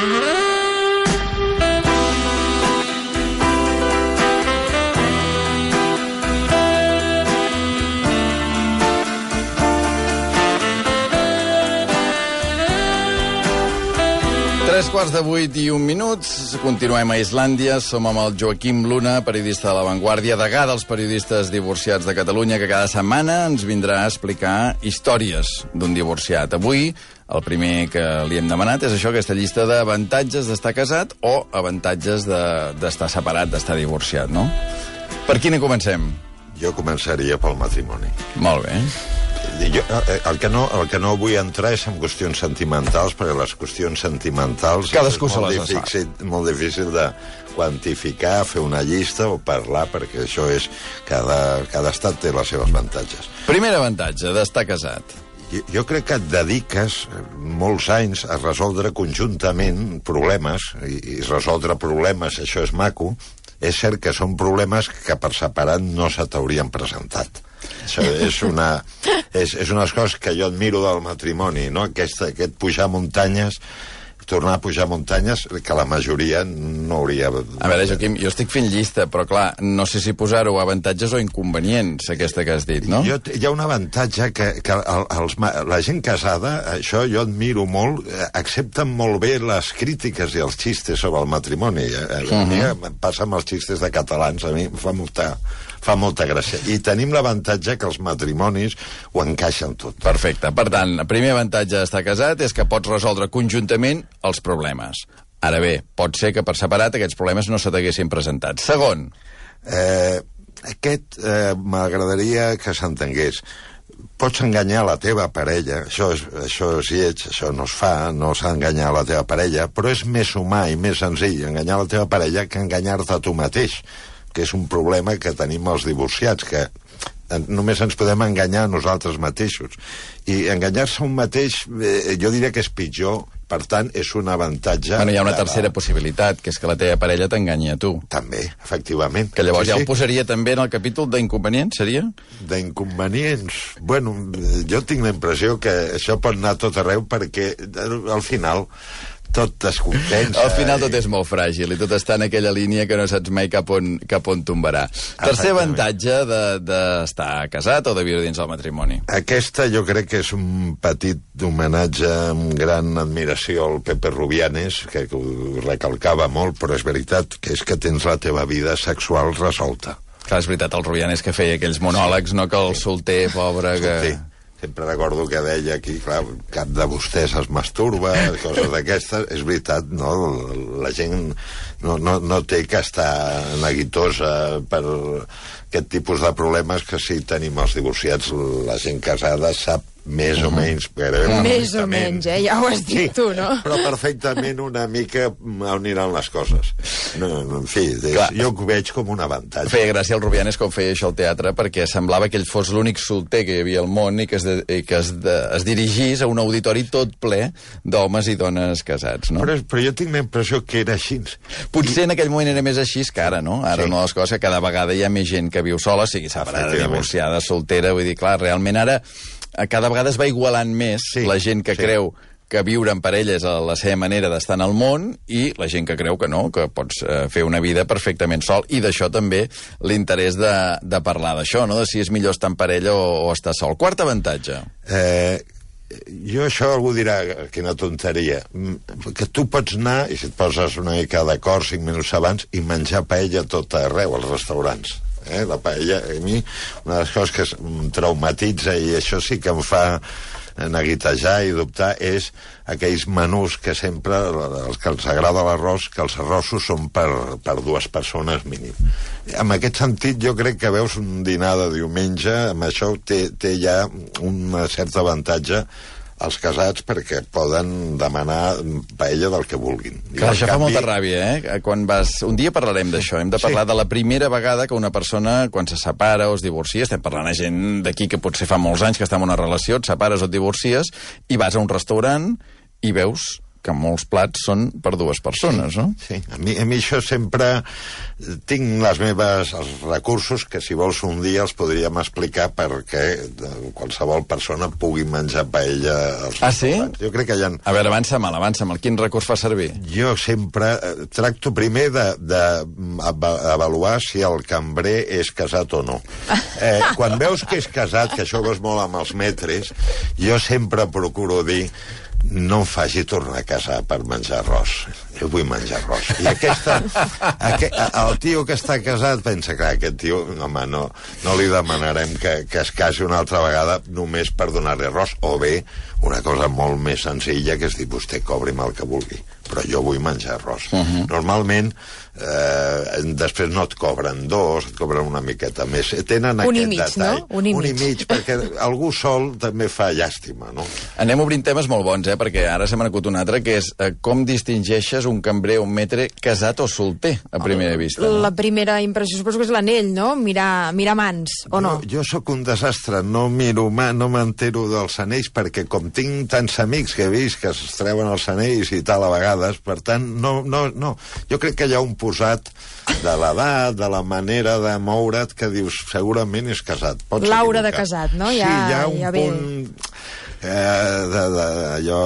Quarts de 8 i 1 minuts. Continuem a Islàndia. Som amb el Joaquim Luna, periodista de La Vanguardia, degà dels periodistes divorciats de Catalunya, que cada setmana ens vindrà a explicar històries d'un divorciat. Avui, el primer que li hem demanat és això, aquesta llista d'avantatges d'estar casat o avantatges d'estar separat, d'estar divorciat, no? Per quina comencem? Jo començaria pel matrimoni. Molt bé. El que no vull entrar és en qüestions sentimentals, perquè les qüestions sentimentals cadascú és molt difícil de quantificar, fer una llista o parlar, perquè això és... Cada estat té les seves avantatges. Primer avantatge d'estar casat. Jo crec que et dediques molts anys a resoldre conjuntament problemes, i resoldre problemes, això és maco. És cert que són problemes que per separat no se t'haurien presentat. Això és una de les coses que jo admiro del matrimoni, no? Aquest pujar muntanyes, tornar a pujar muntanyes, que la majoria no hauria... A veure, Joaquim, jo estic fent llista, però clar, no sé si posar-ho avantatges o inconvenients, aquesta que has dit, no? Hi ha un avantatge que la gent casada, això jo admiro molt, accepten molt bé les crítiques i els xistes sobre el matrimoni. A mi em passa amb els xistes de catalans, a mi em fa molta gràcia. I tenim l'avantatge que els matrimonis ho encaixen tot. Perfecte. Per tant, el primer avantatge d'estar casat és que pots resoldre conjuntament els problemes. Ara bé, pot ser que per separat aquests problemes no se t'haguessin presentat. Segon. M'agradaria que s'entengués. Pots enganyar la teva parella, això és lleig, això no es fa, no s'ha d'enganyar la teva parella, però és més humà i més senzill enganyar la teva parella que enganyar-te a tu mateix, que és un problema que tenim els divorciats, que només ens podem enganyar a nosaltres mateixos. I enganyar-se a un mateix, jo diria que és pitjor, per tant, és un avantatge... Bueno, hi ha una tercera possibilitat, que és que la teva parella t'enganyi a tu. També, efectivament. Que llavors ja ho posaria també en el capítol d'inconvenients, seria? D'inconvenients? Bueno, jo tinc la impressió que això pot anar tot arreu perquè al final... tot descompensa. Al final tot és molt fràgil i tot està en aquella línia que no saps mai cap on tombarà. Tercer avantatge d'estar casat o de viure dins del matrimoni. Aquesta jo crec que és un petit homenatge amb gran admiració al Pepe Rubianes, que ho recalcava molt, però és veritat que és que tens la teva vida sexual resolta. Clar, és veritat, el Rubianes que feia aquells monòlegs, no que el solter, pobre, que... Sempre recordo que deia aquí, clar, cap de vostès es masturba, coses d'aquestes. És veritat, no? La gent no té que estar neguitosa per aquest tipus de problemes que si tenim els divorciats, la gent casada sap més o menys... Més o menys, ja ho has dit tu, no? Però perfectament una mica on aniran les coses. En fi, jo ho veig com un avantatge. Feia gràcia el Rubianes com feia això al teatre, perquè semblava que ell fos l'únic solter que hi havia al món i que es dirigís a un auditori tot ple d'homes i dones casats, no? Però jo tinc la impressió que era així. Potser en aquell moment era més així que ara, no? Ara una de les coses que cada vegada hi ha més gent que viu sola, sigui separada, divorciada, soltera, vull dir, clar, realment ara cada vegada es va igualant més la gent que creu que viure en parella és la seva manera d'estar en el món i la gent que creu que no, que pots fer una vida perfectament sol. I d'això també l'interès de parlar d'això, no? De si és millor estar en parella o estar sol. Quart avantatge. Jo això algú dirà, quina tonteria, que tu pots anar, i si et poses una mica d'acord 5 minuts abans, i menjar paella tot arreu als restaurants. La paella, a mi, una de les coses que em traumatitza, i això sí que em fa neguitejar i dubtar, és aquells menús que sempre, els que els agrada l'arròs, que els arrossos són per 2 persones mínim. En aquest sentit, jo crec que veus un dinar de diumenge, amb això té ja un cert avantatge als casats, perquè poden demanar paella del que vulguin. Clar, això fa molta ràbia, Quan vas... Un dia parlarem d'això, hem de parlar de la primera vegada que una persona, quan se separa o es divorcia, estem parlant de gent d'aquí que potser fa molts anys que està en una relació, et separes o et divorcies, i vas a un restaurant i veus que molts plats són per 2 persones, no? Sí, a mi això sempre... Tinc els recursos que, si vols, un dia els podríem explicar perquè qualsevol persona pugui menjar paella als restaurants. Sí? Jo crec que hi ha... A veure, avança'm. Quin recurs fa servir? Jo sempre tracto primer d'avaluar si el cambrer és casat o no. Quan veus que és casat, que això ho veus molt amb els metres, jo sempre procuro dir: no em faci tornar a casa per menjar arròs. Jo vull menjar arròs. I el tio que està casat pensa, clar, aquest tio, home, no li demanarem que es casi una altra vegada només per donar-li arròs. O bé, una cosa molt més senzilla, que és dir, vostè cobri'm el que vulgui, però jo vull menjar arròs. Normalment, després no et cobren 2, et cobren una miqueta més. Tenen aquest detall. No? Un i mig, perquè algú sol també fa llàstima, no? Anem obrint temes molt bons, perquè ara se m'ha acut un altre, que és com distingeixes un cambrer o un metre casat o solter, a primera vista. No? La primera impressió suposo que és l'anell, no? Mirar mans, o no? Jo sóc un desastre, no miro no m'entero dels anells, perquè com tinc tants amics que he vist que es treuen els anells i tal a vegades, per tant, no. Jo crec que hi ha un posat de l'edat, de la manera de moure't, que dius, segurament és casat. L'aura de casat, no? Sí, hi ha un punt allò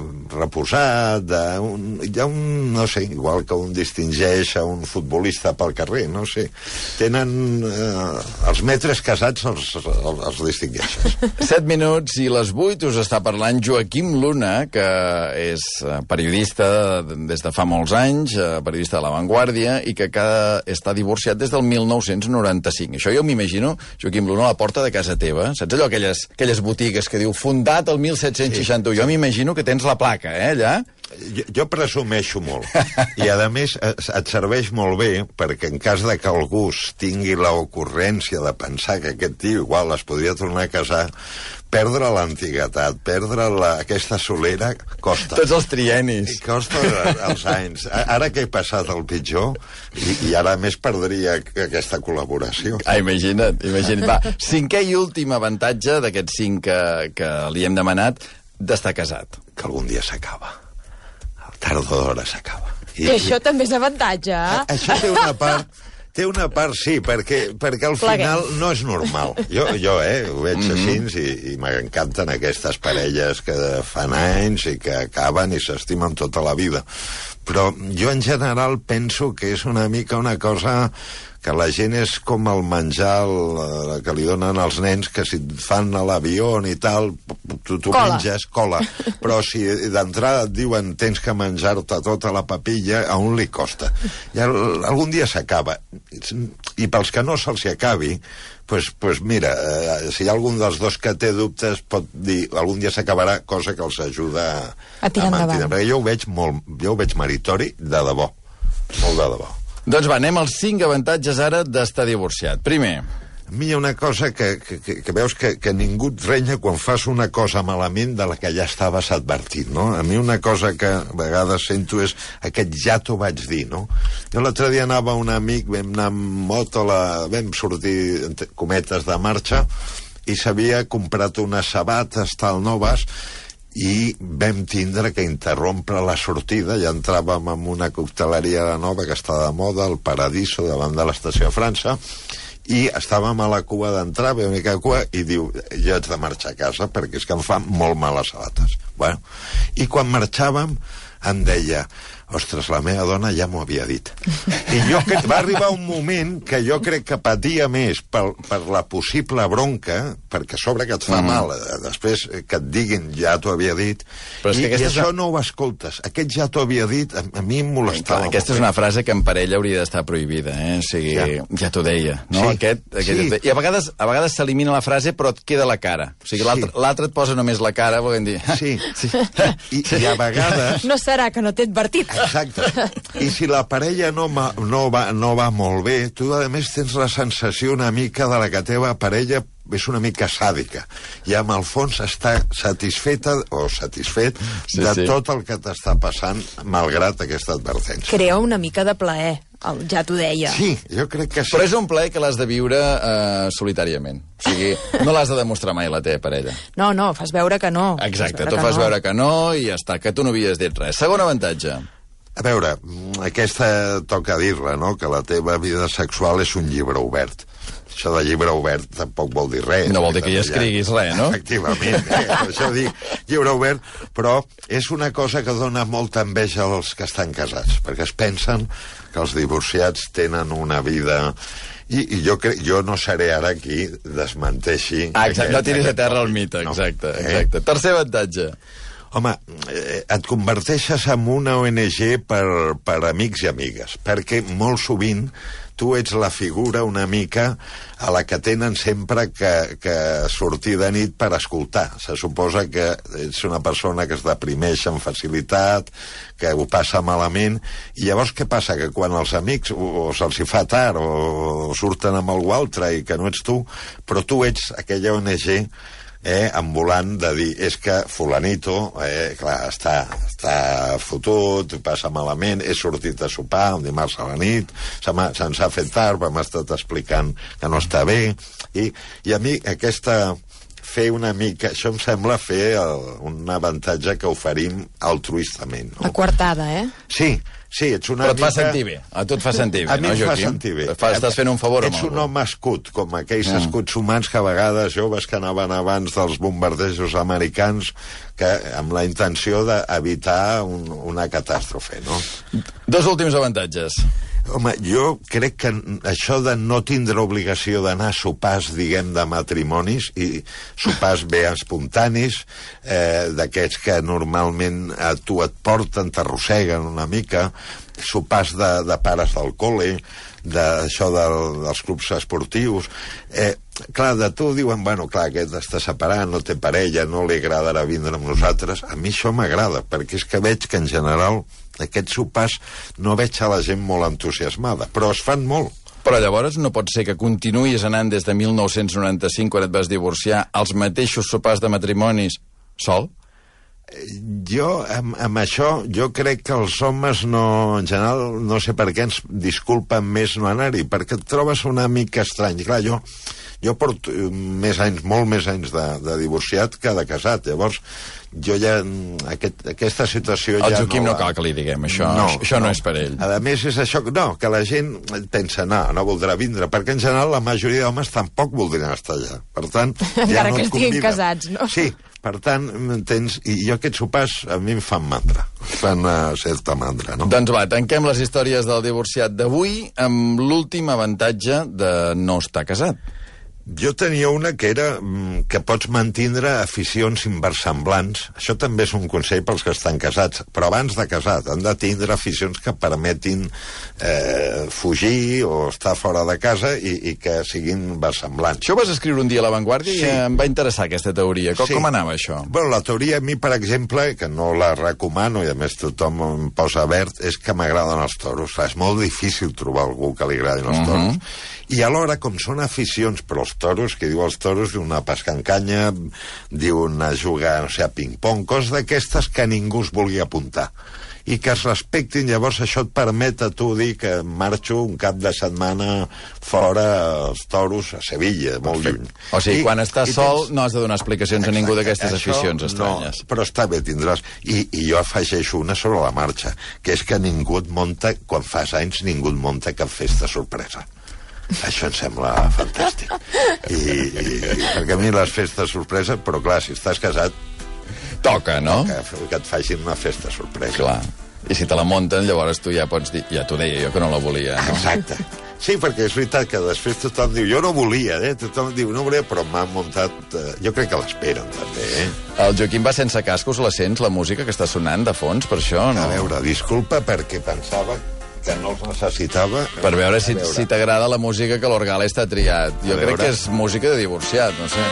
reposat, hi ha un, no sé, igual que un distingeix a un futbolista pel carrer, no sé. Tenen els metres casats els distingeixes. 7 minuts i les 8 us està parlant Joaquim Luna, que és periodista des de fa molts anys, periodista de La Vanguardia, i que està divorciat des del 1995. Això jo m'imagino, Joaquim Luna, a la porta de casa teva. Saps allò, aquelles botigues que diu fundat el 1761? Sí. Jo m'imagino que tens la placa, allà. Jo presumeixo molt. I, a més, et serveix molt bé perquè en cas de que algú tingui l'ocurrència de pensar que aquest tio igual es podria tornar a casar, perdre l'antiguitat, perdre aquesta solera, costa. Tots els triennis. Costa els anys. Ara que he passat el pitjor, i ara més perdria aquesta col·laboració. Imagina't. Va, 5è i últim avantatge d'aquests 5 que li hem demanat, d'estar casat. Que algun dia s'acaba. Tard o d'hora s'acaba. I això també és avantatge, Això té una part, sí, perquè al final no és normal. Jo ho veig així i m'encanten aquestes parelles que fan anys i que acaben i s'estimen tota la vida. Però jo en general penso que és una mica una cosa que la gent és com el menjar que li donen als nens, que si et fan a l'avió i tal, tu menges cola. Però si d'entrada et diuen tens que menjar-te tota la papilla, a un li costa. I algun dia s'acaba. I pels que no se'ls acabi, pues mira, si hi ha algun dels dos que té dubtes, pot dir algun dia s'acabarà, cosa que els ajuda a tirar endavant. Perquè jo ho veig meritori de debò, molt de debò. Doncs va, anem als 5 avantatges ara d'estar divorciat. Primer, a mi hi ha una cosa que veus que ningú et renya quan fas una cosa malament de la que ja estaves advertit, no? A mi una cosa que a vegades sento és aquest ja t'ho vaig dir, no? Jo l'altre dia anava un amic, vam anar amb moto, vam sortir, cometes, de marxa, i s'havia comprat unes sabates tal noves, i vam tindre que interrompre la sortida. Ja entràvem en una cocteleria nova que està de moda, el Paradiso, davant de l'estació de França, i estàvem a la cua d'entrar, una mica de cua, i diu, jo haig de marxar a casa perquè és que em fan molt mal les sabates. Bueno, i quan marxàvem em deia, ostres, la meva dona ja m'ho havia dit. I va arribar un moment que jo crec que patia més per la possible bronca, perquè a sobre que et fa mal, després que et diguin ja t'ho havia dit, i això no ho escoltes. Aquest ja t'ho havia dit, a mi em molestava. Aquesta és una frase que en parella hauria d'estar prohibida, O sigui, ja t'ho deia, no? Sí. I a vegades s'elimina la frase, però et queda la cara. O sigui, l'altre et posa només la cara, volent dir... Sí. I a vegades... No serà que no t'he advertit. Exacte. I si la parella no va molt bé, tu a més tens la sensació una mica de la que teva parella és una mica sàdica, i amb el fons està satisfeta o satisfet tot el que t'està passant malgrat aquesta advertència. Crea una mica de plaer Ja t'ho deia. Sí, jo crec que sí. Però és un plaer que l'has de viure solitàriament. O sigui, no l'has de demostrar mai a la teva parella. No, fas veure que no. Exacte, tu fas veure que no i ja està, que tu no havies dit res. Segon avantatge. A veure, aquesta toca dir-la, no?, que la teva vida sexual és un llibre obert. Això de llibre obert tampoc vol dir res. No vol dir que hi escriguis res, no? Efectivament, això dic llibre obert, però és una cosa que dona molta enveja als que estan casats, perquè es pensen que els divorciats tenen una vida... I jo no seré ara aquí desmenteixi... Exacte, no tiris a terra el mite, exacte. Tercer avantatge. Home, et converteixes en una ONG per amics i amigues, perquè molt sovint tu ets la figura una mica a la que tenen sempre que sortir de nit per escoltar. Se suposa que ets una persona que es deprimeix amb facilitat, que ho passa malament, i llavors què passa? Que quan els amics o se'ls hi fa tard o surten amb algú altre i que no ets tu, però tu ets aquella ONG ambulant de dir, és que fulanito, clar, està fotut, passa malament, he sortit a sopar un dimarts a la nit, se'ns ha fet tard, m'ha estat explicant que no està bé, i a mi fer una mica... Això em sembla fer un avantatge que oferim altruistament. No? La coartada, Sí, ets una mica... Però et fa sentir bé. A tu et fa sentir bé, no, Joaquim? A mi em fa sentir bé. Estàs fent un favor amb algú. Ets un home escut, com aquells escuts humans que a vegades joves que anaven abans dels bombardejos americans amb la intenció d'evitar una catàstrofe, no? Dos últims avantatges. Home, jo crec que això de no tindre obligació d'anar a sopars, diguem, de matrimonis, i sopars bé espontanis, d'aquests que normalment a tu et porten, t'arrosseguen una mica, sopars de pares del col·le, d'això dels clubs esportius... Clar, de tu diuen, bueno, clar, aquest està separat, no té parella, no li agradarà vindre amb nosaltres. A mi això m'agrada, perquè és que veig que en general aquests sopars no veig a la gent molt entusiasmada, però es fan molt. Però llavors no pot ser que continuïs anant des de 1995, quan et vas divorciar, als mateixos sopars de matrimonis sol? Jo, amb això, jo crec que els homes no, en general, no sé per què ens disculpen més no anar-hi, perquè et trobes una mica estrany. Clar, jo porto molt més anys de divorciat que de casat, llavors jo ja, aquesta situació ja no... El Joaquim no cal que li diguem, això no és per ell. A més, és això, que la gent pensa, no voldrà vindre, perquè en general la majoria d'homes tampoc voldrien estar allà. Per tant, encara que estiguin casats, no? Sí, per tant, m'entens? I jo aquests sopars a mi em fan mandra. Fan una certa mandra, no? Doncs va, tanquem les històries del divorciat d'avui amb l'últim avantatge de no estar casat. Jo tenia una que era que pots mantindre aficions inversemblants. Això també és un consell pels que estan casats, però abans de casat han de tindre aficions que permetin fugir o estar fora de casa i que siguin versemblants. Això ho vas escriure un dia a La Vanguardia i em va interessar aquesta teoria. Com anava això? Bueno, la teoria a mi, per exemple, que no la recomano i a més tothom em posa verd, és que m'agraden els toros. És molt difícil trobar algú que li agradin els toros. I alhora, com són aficions per als toros, que diu els toros, diu anar a pescar en canya, diu anar a jugar, no sé, a ping-pong, coses d'aquestes que ningú es vulgui apuntar. I que es respectin, llavors això et permet a tu dir que marxo un cap de setmana fora als toros a Sevilla, molt lluny. O sigui, quan estàs sol no has de donar explicacions a ningú d'aquestes aficions estranyes. No, però està bé, tindràs. I jo afegeixo una sobre la marxa, que és que ningú et munta, quan fas anys, ningú et munta cap festa sorpresa. Això em sembla fantàstic. Perquè a mi les festes sorpresa, però clar, si estàs casat... Toca, no? Toca que et facin una festa sorpresa. Clar. I si te la munten, llavors tu ja pots dir... Ja t'ho deia jo, que no la volia, no? Exacte. Sí, perquè és veritat que després tothom diu, jo no volia, tothom diu, no volia, però m'han muntat... Jo crec que l'esperen, també, El Joaquim va sense cascos, la sents, la música que està sonant de fons, per això, no? A veure, disculpa, perquè pensava que no els necessitava... Per veure si t'agrada la música que l'Orgales t'ha triat. Jo crec que és música de divorciat, no sé.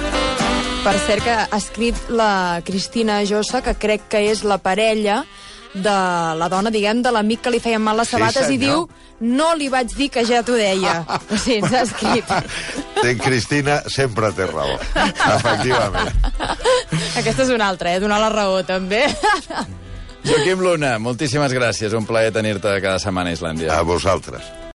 Per cert, que ha escrit la Cristina Jossa, que crec que és la parella de la dona, diguem, de l'amic que li feien mal les sabates, i diu, no li vaig dir que ja t'ho deia. O sigui, ens ha escrit. Cristina sempre té raó. Efectivament. Aquesta és una altra, donar la raó, també. Joaquim Luna, moltíssimes gràcies. Un plaer tenir-te cada setmana a Islàndia. A vosaltres.